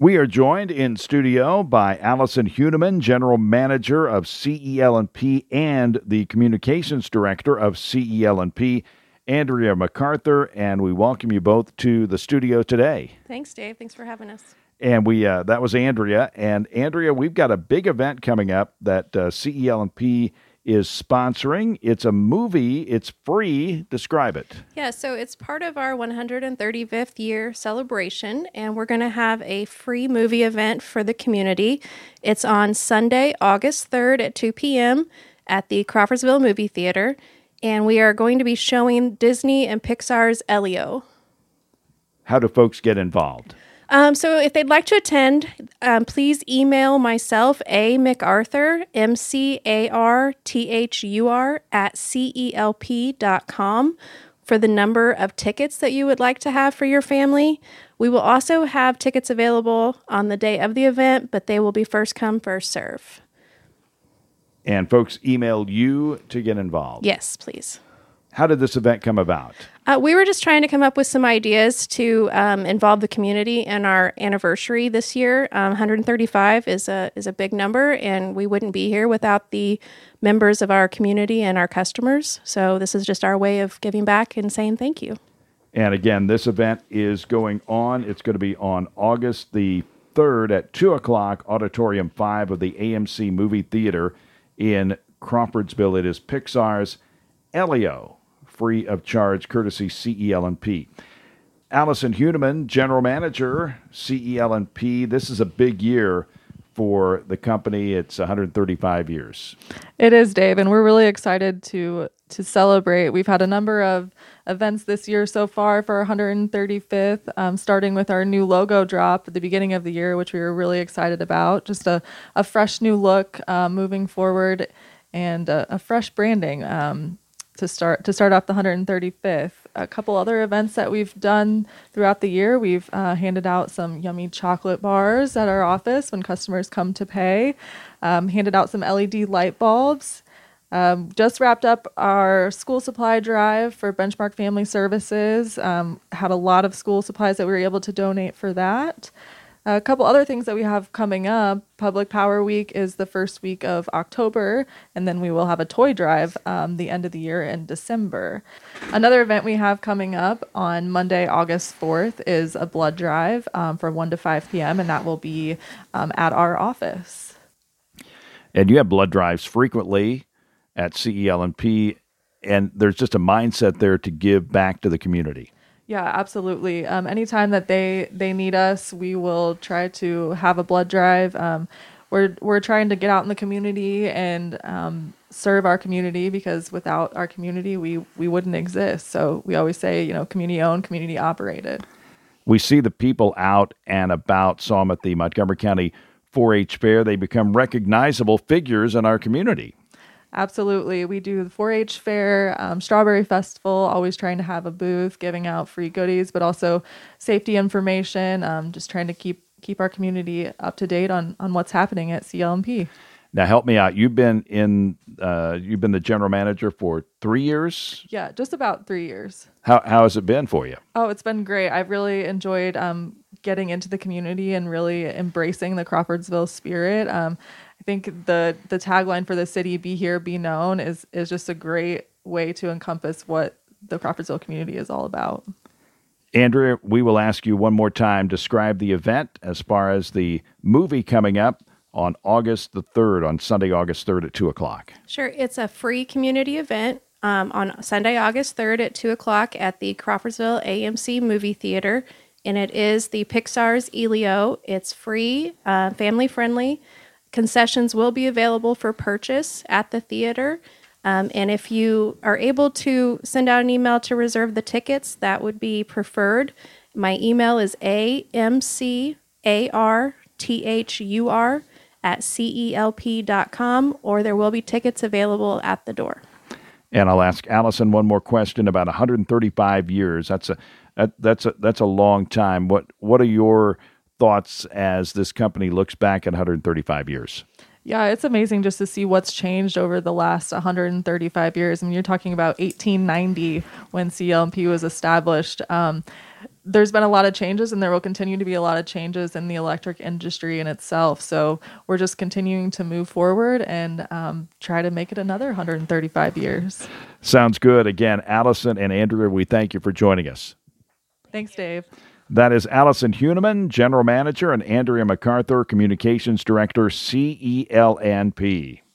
We are joined in studio by Allison Huneman, General Manager of CEL&P and the Communications Director of CEL&P, Andrea MacArthur, and we welcome you both to the studio today. Thanks, Dave. Thanks for having us. And that was Andrea. And Andrea, we've got a big event coming up that CEL&P is sponsoring. It's a movie. It's free. Describe it. Yeah, so it's part of our 135th year celebration, and we're going to have a free movie event for the community. It's on Sunday, August 3rd at 2 p.m. at the Crawfordsville Movie Theater, and we are going to be showing Disney and Pixar's Elio. How do folks get involved? So if they'd like to attend, please email myself, A. MacArthur, MCARTHUR, at CELP.com for the number of tickets that you would like to have for your family. We will also have tickets available on the day of the event, but they will be first come, first serve. And folks email you to get involved? Yes, please. How did this event come about? We were just trying to come up with some ideas to involve the community in our anniversary this year. 135 is a big number, and we wouldn't be here without the members of our community and our customers. So this is just our way of giving back and saying thank you. And again, this event is going on. It's going to be on August the 3rd at 2 o'clock, Auditorium 5 of the AMC Movie Theater in Crawfordsville. It is Pixar's Elio, free of charge, courtesy CEL&P. Allison Huneman, General Manager, CEL&P. This is a big year for the company. It's 135 years. It is, Dave, and we're really excited to celebrate. We've had a number of events this year so far for our 135th, starting with our new logo drop at the beginning of the year, which we were really excited about. Just a fresh new look moving forward and a fresh branding. To start off the 135th. A couple other events that we've done throughout the year. We've handed out some yummy chocolate bars at our office when customers come to pay. Handed out some LED light bulbs. Just wrapped up our school supply drive for Benchmark Family Services. Had a lot of school supplies that we were able to donate for that. A couple other things that we have coming up. Public Power Week is the first week of October, and then we will have a toy drive the end of the year in December. Another event we have coming up on Monday, August 4th is a blood drive from 1 to 5 p.m., and that will be at our office. And you have blood drives frequently at CEL&P, and there's just a mindset there to give back to the community. Yeah, absolutely. Anytime that they need us, we will try to have a blood drive. We're trying to get out in the community and serve our community, because without our community, we wouldn't exist. So we always say, community owned, community operated. We see the people out and about. Saw them at the Montgomery County 4-H Fair. They become recognizable figures in our community. Absolutely. We do the 4-H Fair, Strawberry Festival, always trying to have a booth, giving out free goodies, but also safety information, just trying to keep our community up to date on what's happening at CEL&P. Now help me out. You've been the general manager for 3 years? Yeah, just about 3 years. How has it been for you? Oh, it's been great. I've really enjoyed getting into the community and really embracing the Crawfordsville spirit. I think the tagline for the city, "Be Here, Be Known," is just a great way to encompass what the Crawfordsville community is all about. Andrea, we will ask you one more time, describe the event as far as the movie coming up on August the 3rd, on Sunday, August 3rd at 2 o'clock. Sure. It's a free community event on Sunday, August 3rd at 2 o'clock at the Crawfordsville AMC Movie Theater, and it is the Pixar's Elio. It's free, family-friendly. Concessions will be available for purchase at the theater. And if you are able to send out an email to reserve the tickets, that would be preferred. My email is amcarthur@celp.com, or there will be tickets available at the door. And I'll ask Allison one more question about 135 years. That's a long time. What are your thoughts as this company looks back at 135 years? Yeah, it's amazing just to see what's changed over the last 135 years. I mean, you're talking about 1890 when CEL&P was established. there's been a lot of changes, and there will continue to be a lot of changes in the electric industry in itself. So we're just continuing to move forward and try to make it another 135 years. Sounds good. Again, Allison and Andrea, we thank you for joining us. Thanks, Dave. That is Allison Huneman, General Manager, and Andrea MacArthur, Communications Director, CELNP.